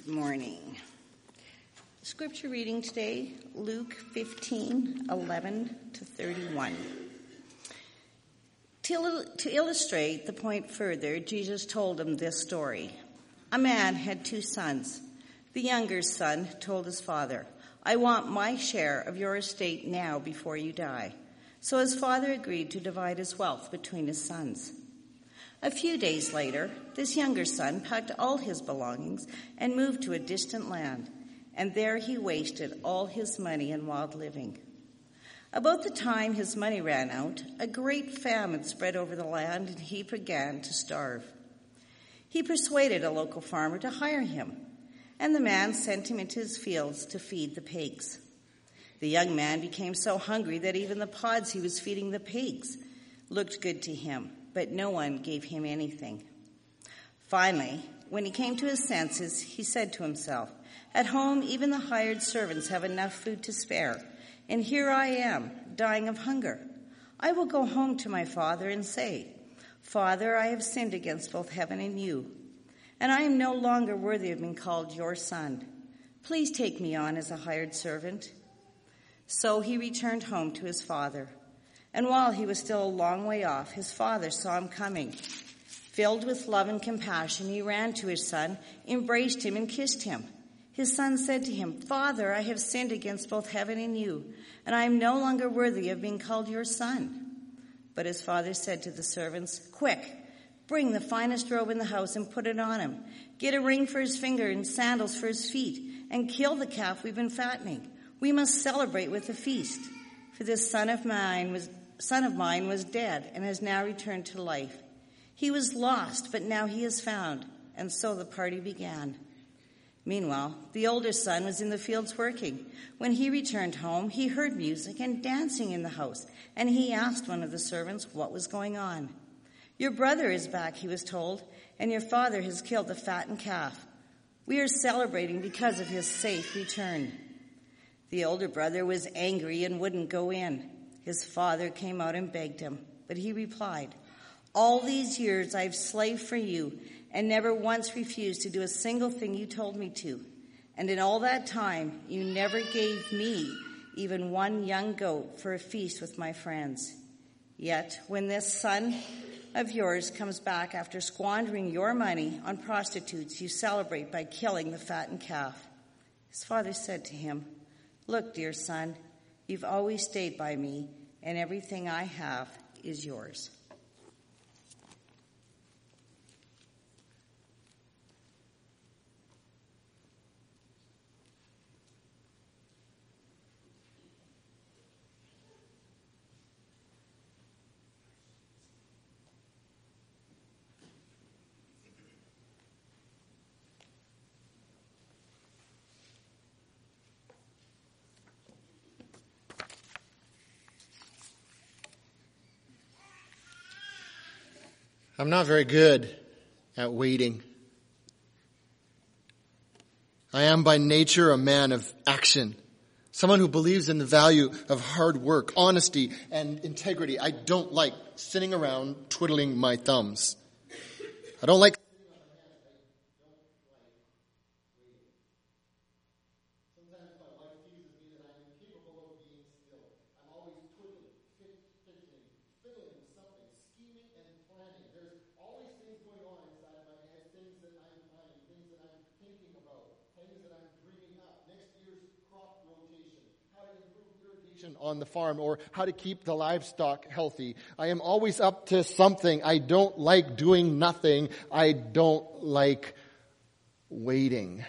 Good morning. Scripture reading today, Luke 15:11-31. To illustrate the point further, Jesus told them this story. A man had 2 sons. The younger son told his father, "I want my share of your estate now before you die." So his father agreed to divide his wealth between his sons. A few days later, this younger son packed all his belongings and moved to a distant land, and there he wasted all his money in wild living. About the time his money ran out, a great famine spread over the land, and he began to starve. He persuaded a local farmer to hire him, and the man sent him into his fields to feed the pigs. The young man became so hungry that even the pods he was feeding the pigs looked good to him, but no one gave him anything. Finally, when he came to his senses, he said to himself, "At home, even the hired servants have enough food to spare, and here I am, dying of hunger. I will go home to my father and say, 'Father, I have sinned against both heaven and you, and I am no longer worthy of being called your son. Please take me on as a hired servant.' So he returned home to his father. And while he was still a long way off, his father saw him coming. Filled with love and compassion, he ran to his son, embraced him, and kissed him. His son said to him, 'Father, I have sinned against both heaven and you, and I am no longer worthy of being called your son.' But his father said to the servants, 'Quick, bring the finest robe in the house and put it on him. Get a ring for his finger and sandals for his feet, and kill the calf we've been fattening. We must celebrate with a feast. For this son of mine was dead and has now returned to life. He was lost, but now he is found.' And so the party began. Meanwhile, the older son was in the fields working. When he returned home, he heard music and dancing in the house, and he asked one of the servants what was going on. 'Your brother is back,' he was told, 'and your father has killed the fattened calf. We are celebrating because of his safe return.' The older brother was angry and wouldn't go in. His father came out and begged him, but he replied, 'All these years I've slaved for you and never once refused to do a single thing you told me to. And in all that time, you never gave me even one young goat for a feast with my friends. Yet when this son of yours comes back after squandering your money on prostitutes, you celebrate by killing the fattened calf.' His father said to him, 'Look, dear son, you've always stayed by me, and everything I have is yours.'" I'm not very good at waiting. I am by nature a man of action, someone who believes in the value of hard work, honesty, and integrity. I don't like sitting around twiddling my thumbs. I don't like on the farm or how to keep the livestock healthy. I am always up to something. I don't like doing nothing. I don't like waiting.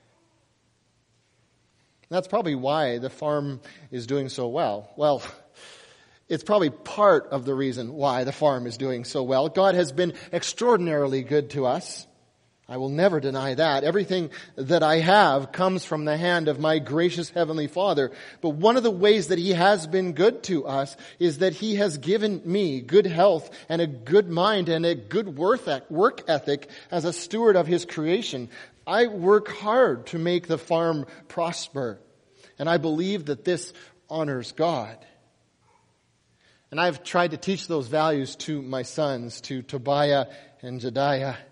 That's probably why the farm is doing so well. Well, it's probably part of the reason why the farm is doing so well. God has been extraordinarily good to us. I will never deny that. Everything that I have comes from the hand of my gracious Heavenly Father. But one of the ways that He has been good to us is that He has given me good health and a good mind and a good work ethic as a steward of His creation. I work hard to make the farm prosper. And I believe that this honors God. And I've tried to teach those values to my sons, to Tobiah and Jediah.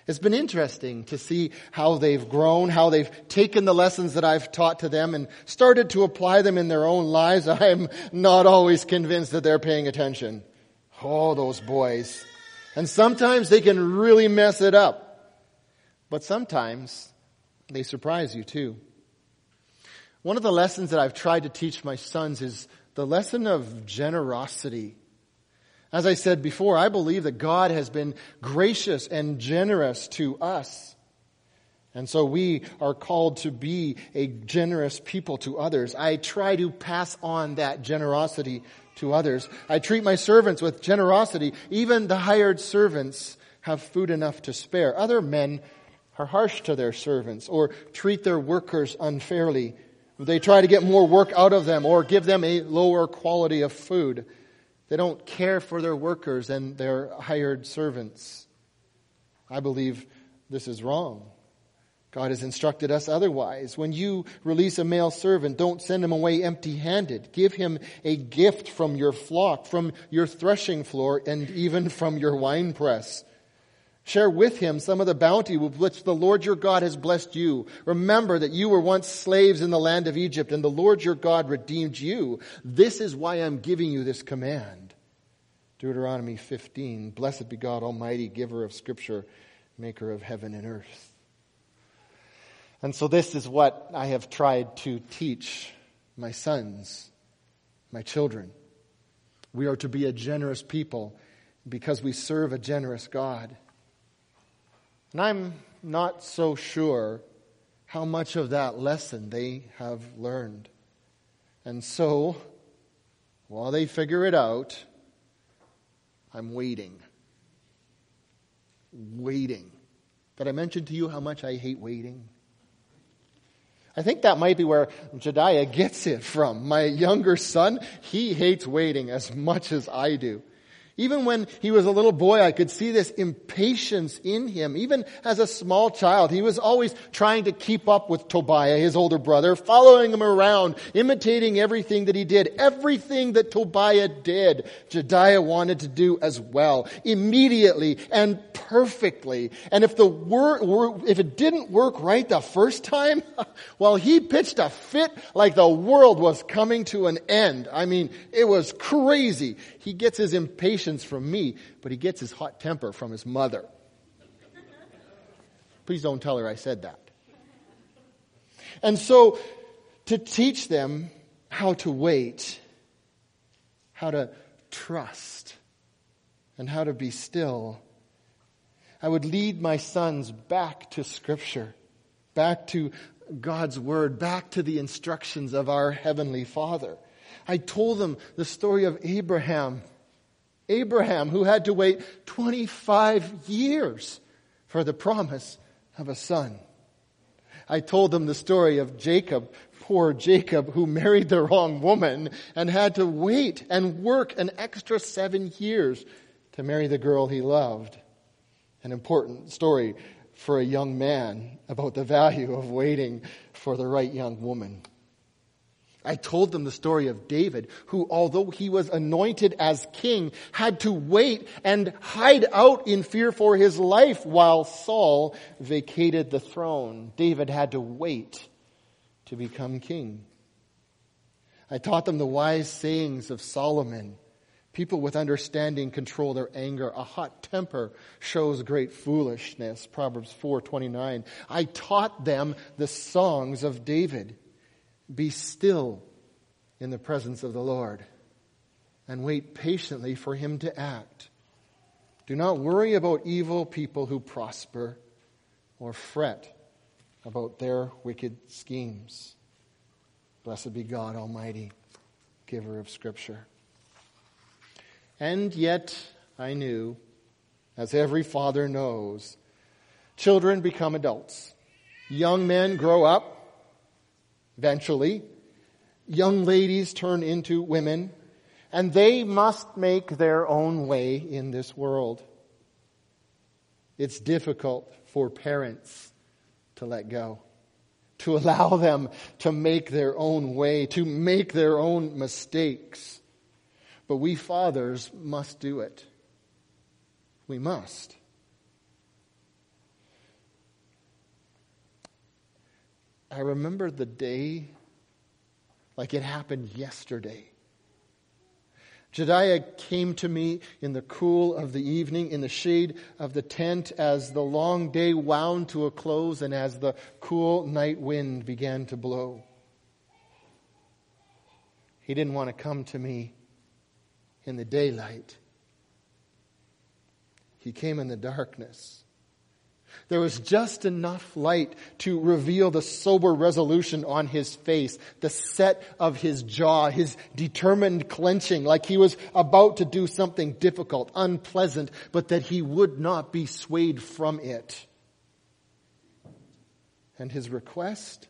It's been interesting to see how they've grown, how they've taken the lessons that I've taught to them and started to apply them in their own lives. I'm not always convinced that they're paying attention. Oh, those boys. And sometimes they can really mess it up. But sometimes they surprise you too. One of the lessons that I've tried to teach my sons is the lesson of generosity. As I said before, I believe that God has been gracious and generous to us. And so we are called to be a generous people to others. I try to pass on that generosity to others. I treat my servants with generosity. Even the hired servants have food enough to spare. Other men are harsh to their servants or treat their workers unfairly. They try to get more work out of them or give them a lower quality of food. They don't care for their workers and their hired servants. I believe this is wrong. God has instructed us otherwise. When you release a male servant, don't send him away empty-handed. Give him a gift from your flock, from your threshing floor, and even from your winepress. Share with him some of the bounty with which the Lord your God has blessed you. Remember that you were once slaves in the land of Egypt, and the Lord your God redeemed you. This is why I'm giving you this command. Deuteronomy 15, Blessed be God Almighty, giver of Scripture, maker of heaven and earth. And so this is what I have tried to teach my sons, my children. We are to be a generous people because we serve a generous God. And I'm not so sure how much of that lesson they have learned. And so, while they figure it out, I'm waiting. Waiting. Did I mention to you how much I hate waiting? I think that might be where Jediah gets it from. My younger son, he hates waiting as much as I do. Even when he was a little boy, I could see this impatience in him. Even as a small child, he was always trying to keep up with Tobiah, his older brother, following him around, imitating everything that he did. Everything that Tobiah did, Jediah wanted to do as well, immediately and perfectly. And if it didn't work right the first time, well, he pitched a fit like the world was coming to an end. I mean, it was crazy. He gets his impatience from me, but he gets his hot temper from his mother. Please don't tell her I said that. And so, to teach them how to wait, how to trust, and how to be still, I would lead my sons back to Scripture, back to God's Word, back to the instructions of our Heavenly Father. I told them the story of Abraham, who had to wait 25 years for the promise of a son. I told them the story of Jacob, poor Jacob, who married the wrong woman and had to wait and work an extra 7 years to marry the girl he loved. An important story for a young man about the value of waiting for the right young woman. I told them the story of David, who, although he was anointed as king, had to wait and hide out in fear for his life while Saul vacated the throne. David had to wait to become king. I taught them the wise sayings of Solomon. People with understanding control their anger. A hot temper shows great foolishness. Proverbs 4:29. I taught them the songs of David. Be still in the presence of the Lord and wait patiently for Him to act. Do not worry about evil people who prosper or fret about their wicked schemes. Blessed be God Almighty, giver of Scripture. And yet I knew, as every father knows, children become adults. Young men grow up. Eventually, young ladies turn into women, and they must make their own way in this world. It's difficult for parents to let go, to allow them to make their own way, to make their own mistakes. But we fathers must do it. We must. I remember the day like it happened yesterday. Jedediah came to me in the cool of the evening, in the shade of the tent, as the long day wound to a close and as the cool night wind began to blow. He didn't want to come to me in the daylight. He came in the darkness. There was just enough light to reveal the sober resolution on his face, the set of his jaw, his determined clenching, like he was about to do something difficult, unpleasant, but that he would not be swayed from it. And his request?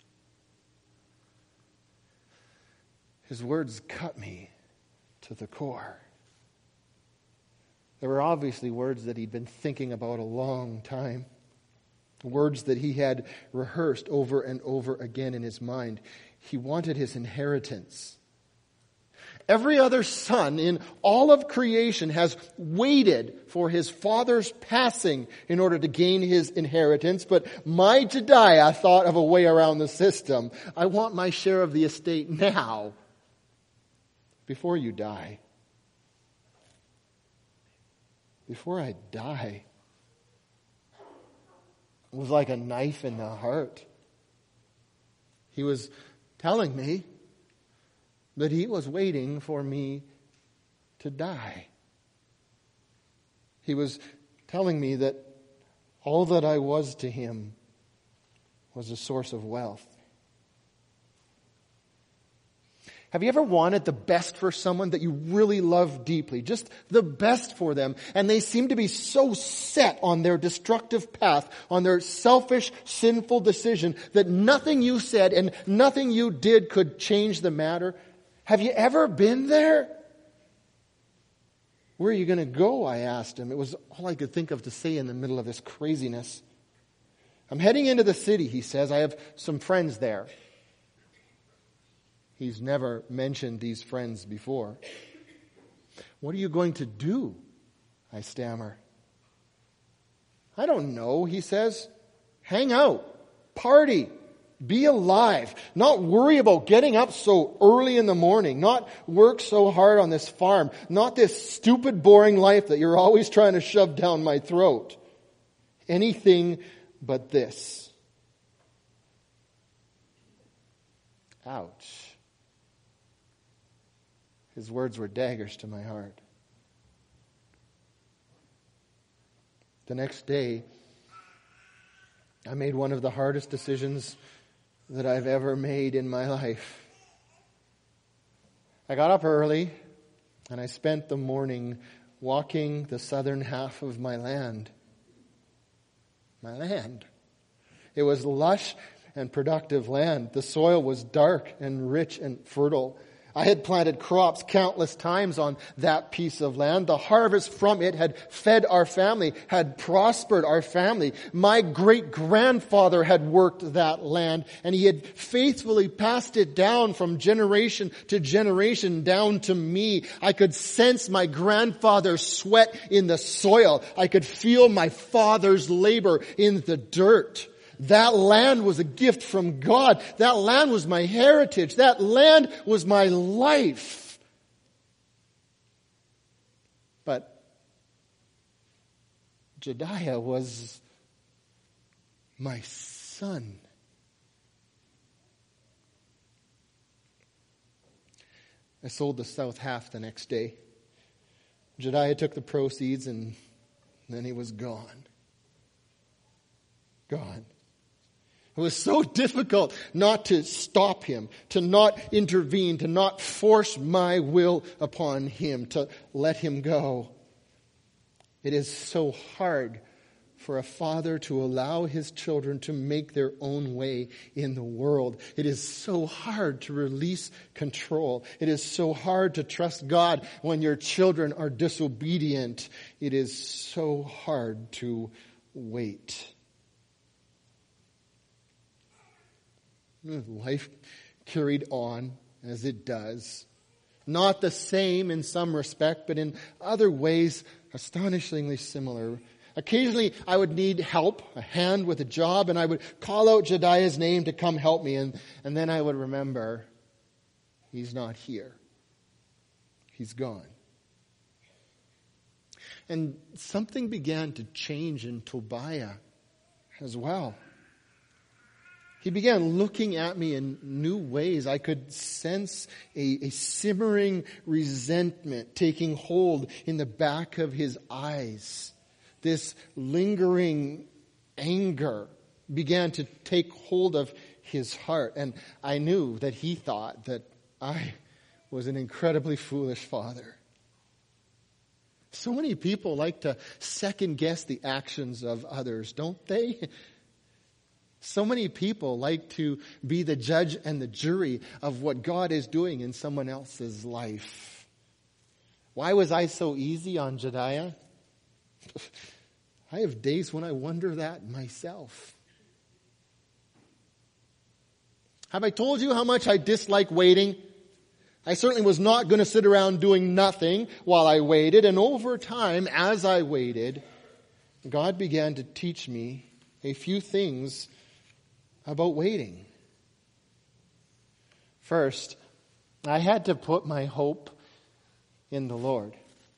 His words cut me to the core. There were obviously words that he'd been thinking about a long time. Words that he had rehearsed over and over again in his mind. He wanted his inheritance. Every other son in all of creation has waited for his father's passing in order to gain his inheritance. But my Jedediah thought of a way around the system. I want my share of the estate now, before you die. Before I die. It was like a knife in the heart. He was telling me that he was waiting for me to die. He was telling me that all that I was to him was a source of wealth. Have you ever wanted the best for someone that you really love deeply? Just the best for them. And they seem to be so set on their destructive path, on their selfish, sinful decision, that nothing you said and nothing you did could change the matter. Have you ever been there? Where are you going to go? I asked him. It was all I could think of to say in the middle of this craziness. I'm heading into the city, he says. I have some friends there. He's never mentioned these friends before. What are you going to do? I stammer. I don't know, he says. Hang out. Party. Be alive. Not worry about getting up so early in the morning. Not work so hard on this farm. Not this stupid, boring life that you're always trying to shove down my throat. Anything but this. Ouch. His words were daggers to my heart. The next day, I made one of the hardest decisions that I've ever made in my life. I got up early and I spent the morning walking the southern half of my land. My land. It was lush and productive land. The soil was dark and rich and fertile. I had planted crops countless times on that piece of land. The harvest from it had fed our family, had prospered our family. My great-grandfather had worked that land, and he had faithfully passed it down from generation to generation down to me. I could sense my grandfather's sweat in the soil. I could feel my father's labor in the dirt. That land was a gift from God. That land was my heritage. That land was my life. But Jedediah was my son. I sold the south half the next day. Jedediah took the proceeds and then he was gone. Gone. It was so difficult not to stop him, to not intervene, to not force my will upon him, to let him go. It is so hard for a father to allow his children to make their own way in the world. It is so hard to release control. It is so hard to trust God when your children are disobedient. It is so hard to wait. Life carried on as it does. Not the same in some respect, but in other ways astonishingly similar. Occasionally, I would need help, a hand with a job, and I would call out Jediah's name to come help me, and then I would remember, he's not here. He's gone. And something began to change in Tobiah as well. He began looking at me in new ways. I could sense a simmering resentment taking hold in the back of his eyes. This lingering anger began to take hold of his heart. And I knew that he thought that I was an incredibly foolish father. So many people like to second guess the actions of others, don't they? So many people like to be the judge and the jury of what God is doing in someone else's life. Why was I so easy on Jediah? I have days when I wonder that myself. Have I told you how much I dislike waiting? I certainly was not going to sit around doing nothing while I waited. And over time, as I waited, God began to teach me a few things about waiting. First, I had to put my hope in the Lord.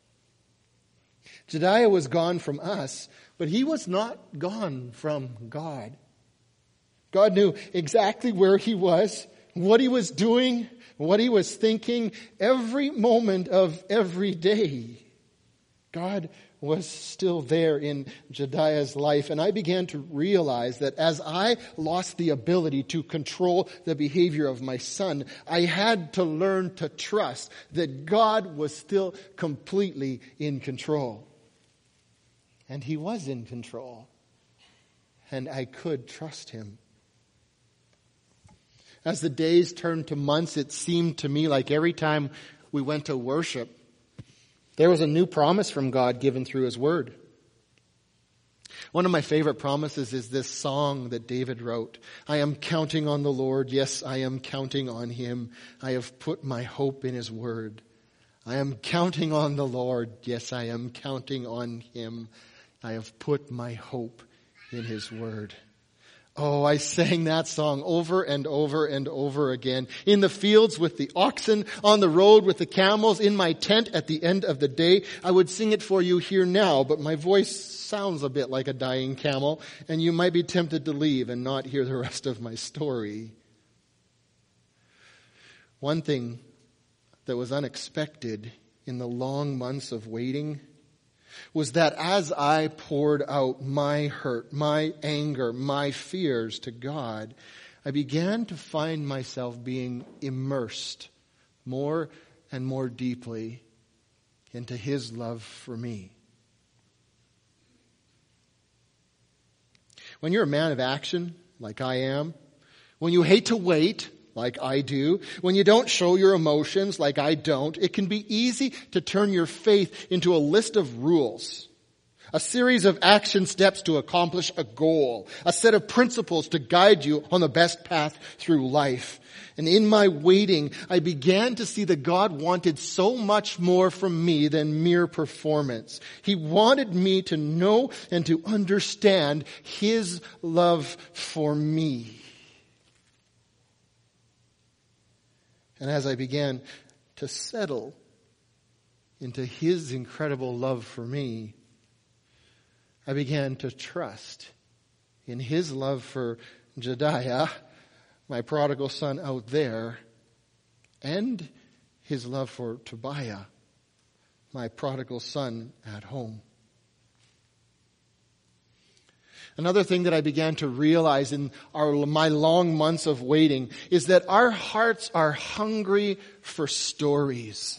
Jediah was gone from us, but he was not gone from God. God knew exactly where he was, what he was doing, what he was thinking, every moment of every day. God was still there in Jediah's life, and I began to realize that as I lost the ability to control the behavior of my son, I had to learn to trust that God was still completely in control. And he was in control, and I could trust him. As the days turned to months, it seemed to me like every time we went to worship, there was a new promise from God given through his word. One of my favorite promises is this song that David wrote. I am counting on the Lord. Yes, I am counting on him. I have put my hope in his word. I am counting on the Lord. Yes, I am counting on him. I have put my hope in his word. Oh, I sang that song over and over and over again. In the fields with the oxen, on the road with the camels, in my tent at the end of the day. I would sing it for you here now, but my voice sounds a bit like a dying camel, and you might be tempted to leave and not hear the rest of my story. One thing that was unexpected in the long months of waiting was that as I poured out my hurt, my anger, my fears to God, I began to find myself being immersed more and more deeply into his love for me. When you're a man of action, like I am, when you hate to wait, like I do, when you don't show your emotions like I don't, it can be easy to turn your faith into a list of rules, a series of action steps to accomplish a goal, a set of principles to guide you on the best path through life. And in my waiting, I began to see that God wanted so much more from me than mere performance. He wanted me to know and to understand his love for me. And as I began to settle into his incredible love for me, I began to trust in his love for Jediah, my prodigal son out there, and his love for Tobiah, my prodigal son at home. Another thing that I began to realize in my long months of waiting is that our hearts are hungry for stories.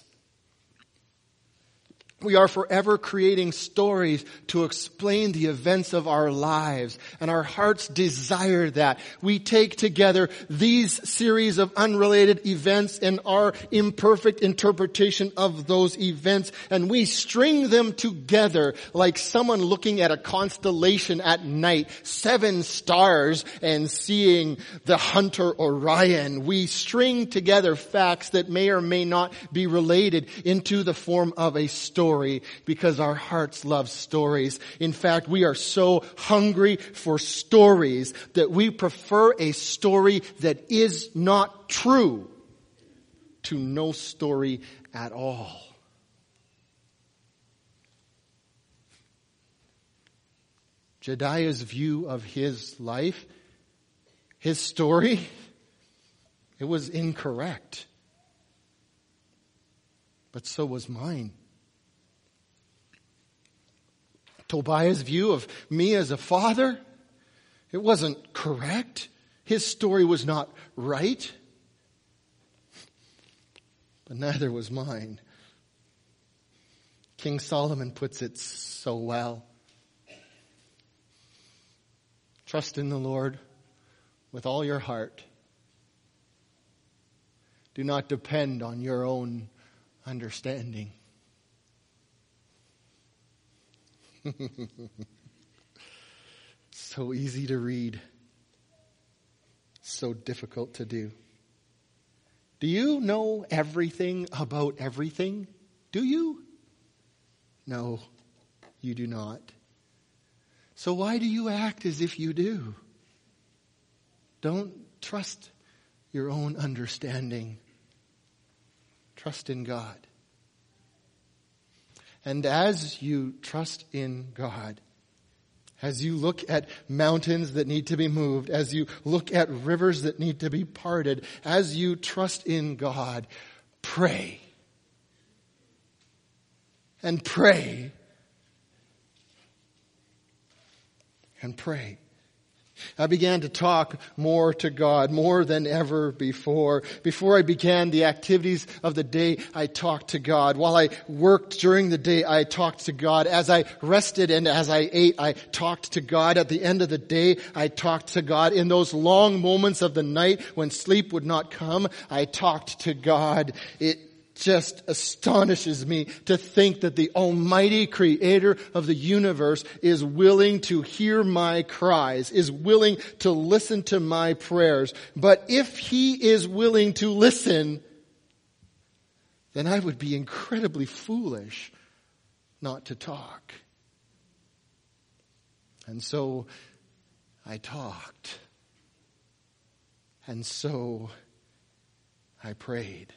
We are forever creating stories to explain the events of our lives, and our hearts desire that. We take together these series of unrelated events and our imperfect interpretation of those events, and we string them together like someone looking at a constellation at night, 7 stars, and seeing the hunter Orion. We string together facts that may or may not be related into the form of a story. story because our hearts love stories. In fact, we are so hungry for stories that we prefer a story that is not true to no story at all. Jedediah's view of his life, his story, it was incorrect. But so was mine. Tobiah's view of me as a father, it wasn't correct. His story was not right. But neither was mine. King Solomon puts it so well. Trust in the Lord with all your heart. Do not depend on your own understanding. So easy to read. So difficult to do. Do you know everything about everything? Do you? No, you do not. So why do you act as if you do? Don't trust your own understanding. Trust in God. And as you trust in God, as you look at mountains that need to be moved, as you look at rivers that need to be parted, as you trust in God, pray. And pray. And pray. I began to talk more to God, more than ever before. Before I began the activities of the day, I talked to God. While I worked during the day, I talked to God. As I rested and as I ate, I talked to God. At the end of the day, I talked to God. In those long moments of the night when sleep would not come, I talked to God. It just astonishes me to think that the Almighty Creator of the universe is willing to hear my cries, is willing to listen to my prayers. But if He is willing to listen, then I would be incredibly foolish not to talk. And so I talked. And so I prayed.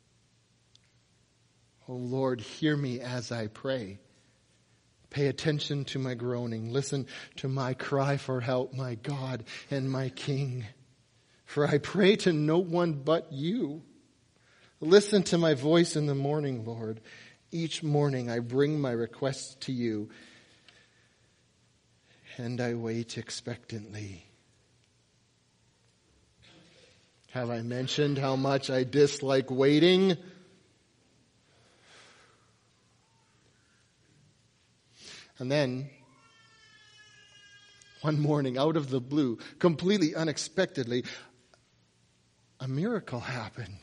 Oh Lord, hear me as I pray. Pay attention to my groaning. Listen to my cry for help, my God and my King. For I pray to no one but you. Listen to my voice in the morning, Lord. Each morning I bring my requests to you, and I wait expectantly. Have I mentioned how much I dislike waiting? And then, one morning, out of the blue, completely unexpectedly, a miracle happened.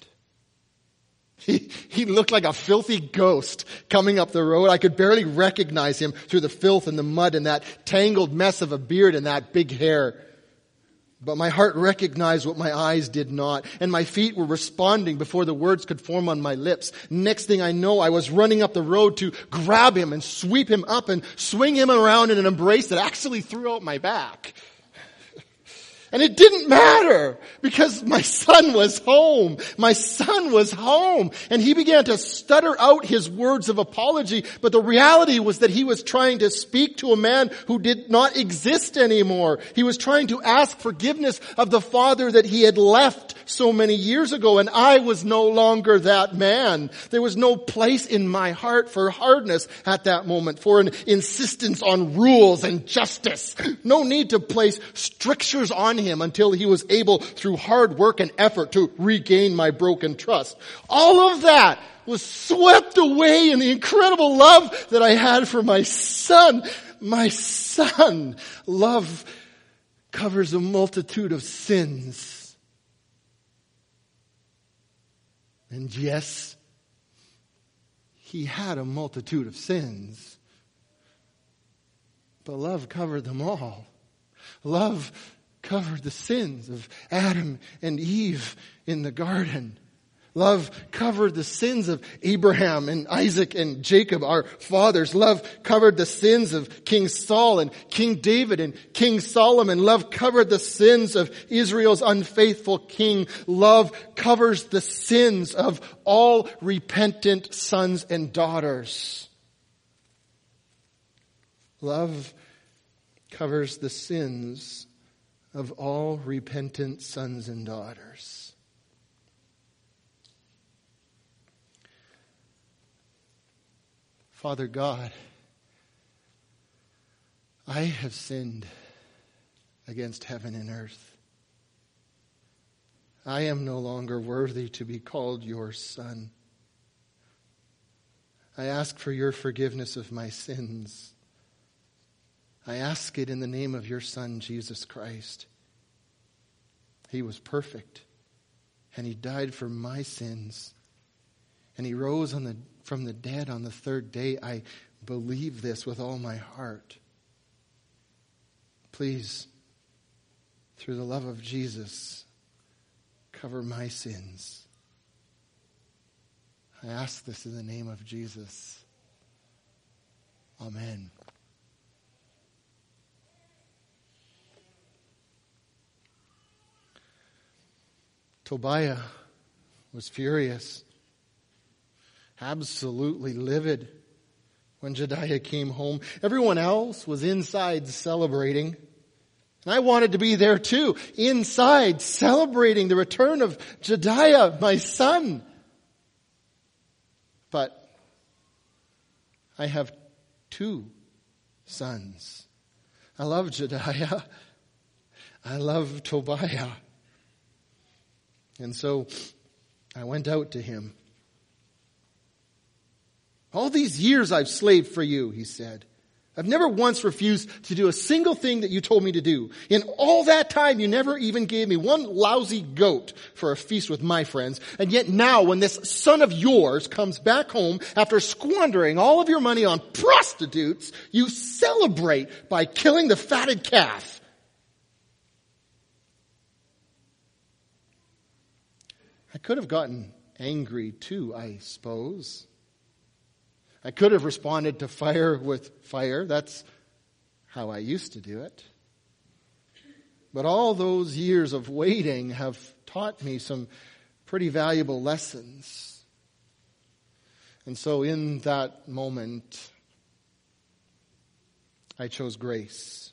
He looked like a filthy ghost coming up the road. I could barely recognize him through the filth and the mud and that tangled mess of a beard and that big hair. But my heart recognized what my eyes did not, and my feet were responding before the words could form on my lips. Next thing I know, I was running up the road to grab him and sweep him up and swing him around in an embrace that actually threw out my back. And it didn't matter because my son was home. My son was home. And he began to stutter out his words of apology. But the reality was that he was trying to speak to a man who did not exist anymore. He was trying to ask forgiveness of the father that he had left so many years ago. And I was no longer that man. There was no place in my heart for hardness at that moment, for an insistence on rules and justice. No need to place strictures on him until he was able, through hard work and effort, to regain my broken trust. All of that was swept away in the incredible love that I had for my son. My son. Love covers a multitude of sins. And yes, he had a multitude of sins. But love covered them all. Love covered the sins of Adam and Eve in the garden. Love covered the sins of Abraham and Isaac and Jacob, our fathers. Love covered the sins of King Saul and King David and King Solomon. Love covered the sins of Israel's unfaithful king. Love covers the sins of all repentant sons and daughters. Love covers the sins of all repentant sons and daughters. Father God, I have sinned against heaven and earth. I am no longer worthy to be called your son. I ask for your forgiveness of my sins. I ask it in the name of your Son, Jesus Christ. He was perfect, and he died for my sins, and he rose from the dead on the third day. I believe this with all my heart. Please, through the love of Jesus, cover my sins. I ask this in the name of Jesus. Amen. Tobiah was furious, absolutely livid when Jedediah came home. Everyone else was inside celebrating. And I wanted to be there too, inside celebrating the return of Jedediah, my son. But I have two sons. I love Jedediah. I love Tobiah. And so I went out to him. All these years I've slaved for you, he said. I've never once refused to do a single thing that you told me to do. In all that time, you never even gave me one lousy goat for a feast with my friends. And yet now, when this son of yours comes back home after squandering all of your money on prostitutes, you celebrate by killing the fatted calf. I could have gotten angry too, I suppose. I could have responded to fire with fire. That's how I used to do it. But all those years of waiting have taught me some pretty valuable lessons. And so in that moment, I chose grace.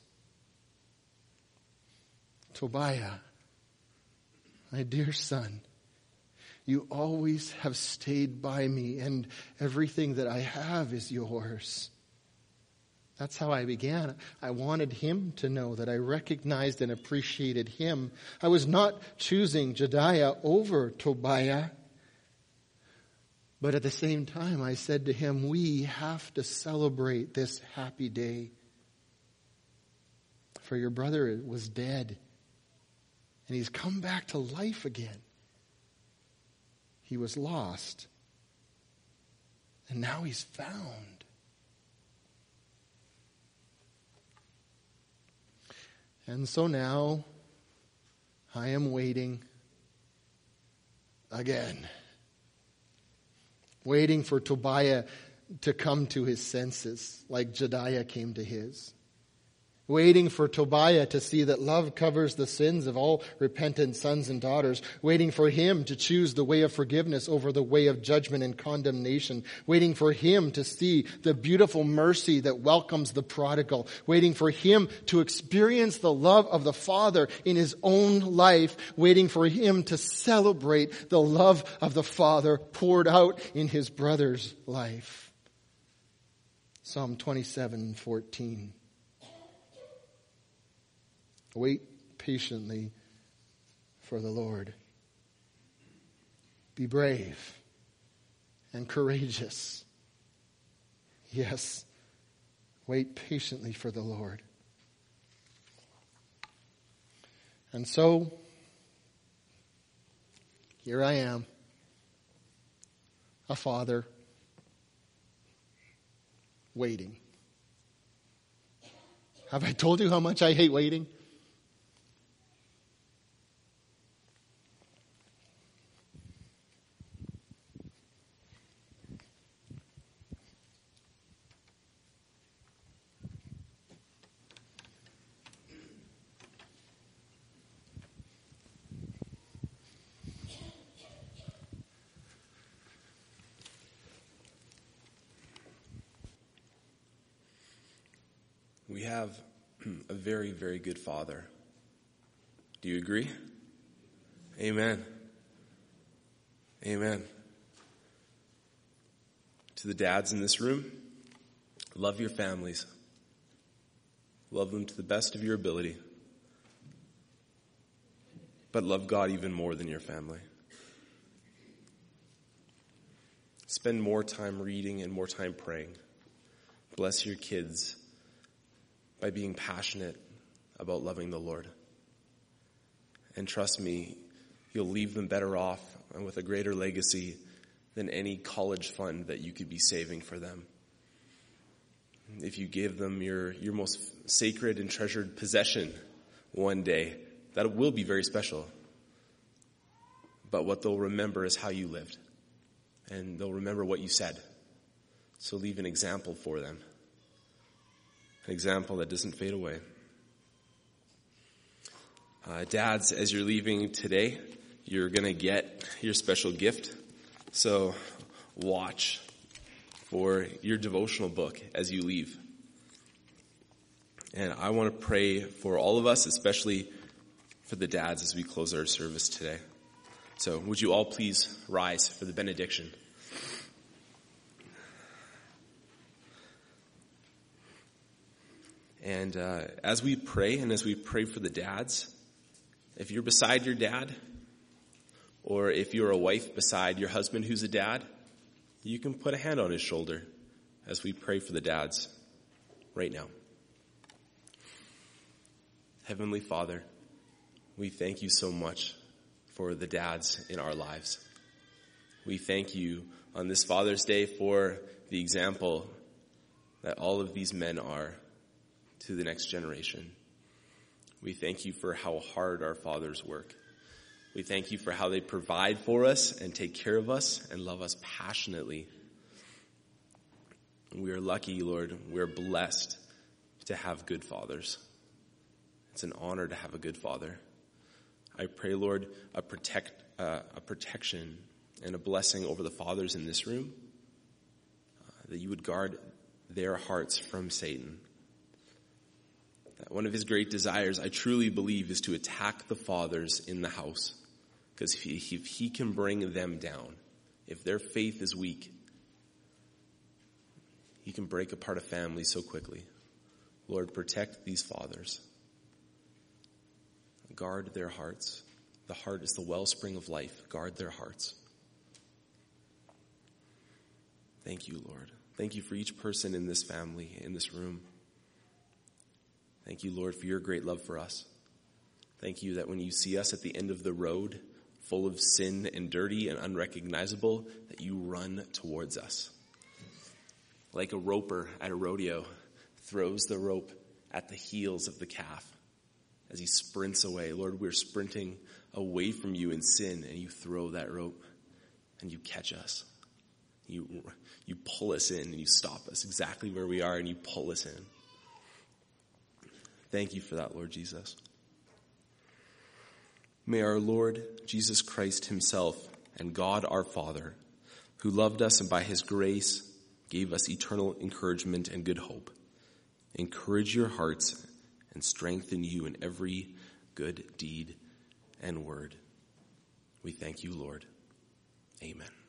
Tobiah, my dear son, you always have stayed by me, and everything that I have is yours. That's how I began. I wanted him to know that I recognized and appreciated him. I was not choosing Jedediah over Tobiah. But at the same time, I said to him, we have to celebrate this happy day. For your brother was dead, and he's come back to life again. He was lost, and now he's found. And so now I am waiting again. Waiting for Tobiah to come to his senses like Jedediah came to his. Waiting for Tobiah to see that love covers the sins of all repentant sons and daughters. Waiting for him to choose the way of forgiveness over the way of judgment and condemnation. Waiting for him to see the beautiful mercy that welcomes the prodigal. Waiting for him to experience the love of the Father in his own life. Waiting for him to celebrate the love of the Father poured out in his brother's life. Psalm 27:14. Wait patiently for the Lord. Be brave and courageous. Yes, wait patiently for the Lord. And so, here I am, a father, waiting. Have I told you how much I hate waiting? we have a very, very good Father. Do you agree? Amen. Amen. To the dads in this room, love your families. Love them to the best of your ability. But love God even more than your family. Spend more time reading and more time praying. Bless your kids by being passionate about loving the Lord. And trust me, you'll leave them better off and with a greater legacy than any college fund that you could be saving for them. If you give them your most sacred and treasured possession one day, that will be very special. But what they'll remember is how you lived. And they'll remember what you said. So leave an example for them. An example that doesn't fade away. Dads, as you're leaving today, you're going to get your special gift. So watch for your devotional book as you leave. And I want to pray for all of us, especially for the dads as we close our service today. So would you all please rise for the benediction? And as we pray, and as we pray for the dads, if you're beside your dad, or if you're a wife beside your husband who's a dad, you can put a hand on his shoulder as we pray for the dads right now. Heavenly Father, we thank you so much for the dads in our lives. We thank you on this Father's Day for the example that all of these men are to the next generation. We thank you for how hard our fathers work. We thank you for how they provide for us and take care of us and love us passionately. We are lucky, Lord. We are blessed to have good fathers. It's an honor to have a good father. I pray, Lord, a protection and a blessing over the fathers in this room, that you would guard their hearts from Satan. That one of his great desires, I truly believe, is to attack the fathers in the house. Because if he can bring them down, if their faith is weak, he can break apart a family so quickly. Lord, protect these fathers. Guard their hearts. The heart is the wellspring of life. Guard their hearts. Thank you, Lord. Thank you for each person in this family, in this room. Thank you, Lord, for your great love for us. Thank you that when you see us at the end of the road, full of sin and dirty and unrecognizable, that you run towards us. Like a roper at a rodeo throws the rope at the heels of the calf as he sprints away. Lord, we're sprinting away from you in sin, and you throw that rope and you catch us. You pull us in and you stop us exactly where we are and you pull us in. Thank you for that, Lord Jesus. May our Lord Jesus Christ himself and God our Father, who loved us and by his grace gave us eternal encouragement and good hope, encourage your hearts and strengthen you in every good deed and word. We thank you, Lord. Amen.